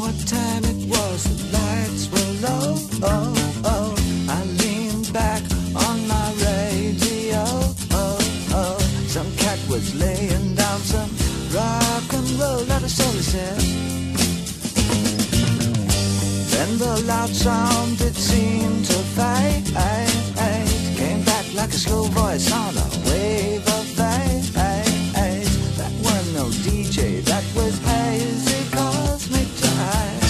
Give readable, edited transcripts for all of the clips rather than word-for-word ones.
what time it was, the lights were low. Oh, oh. I leaned back on my radio. Oh, oh. Some cat was laying down some rock and roll, that is all he said. Then the loud sound, it seemed to fade. Came back like a slow voice on a wave of bass. That was no DJ, that was hazy cosmic jive.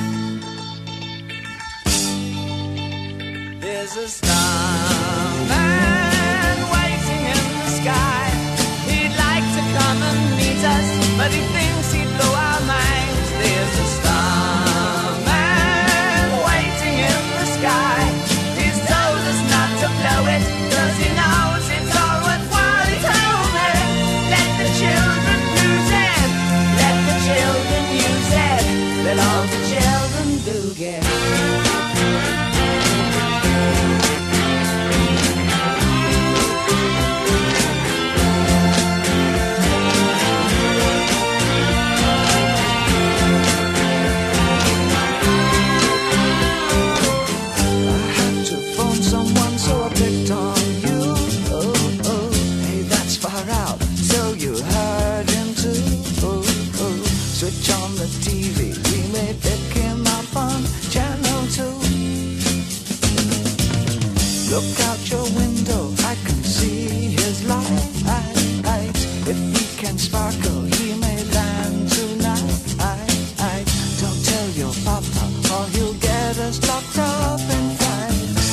There's a starman waiting in the sky. He'd like to come and meet us, but he thinks he'd blow our minds. There's a starman waiting in the sky. He's told us not to blow it, 'cause he knows it's all worthwhile. He told me, let the children use it, let the children use it, let all the children do get. Switch on the TV, we may pick him up on channel 2. Look out your window, I can see his light. If he can sparkle, he may land tonight. Don't tell your papa, or he'll get us locked up in fights.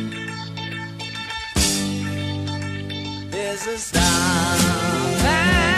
There's a starman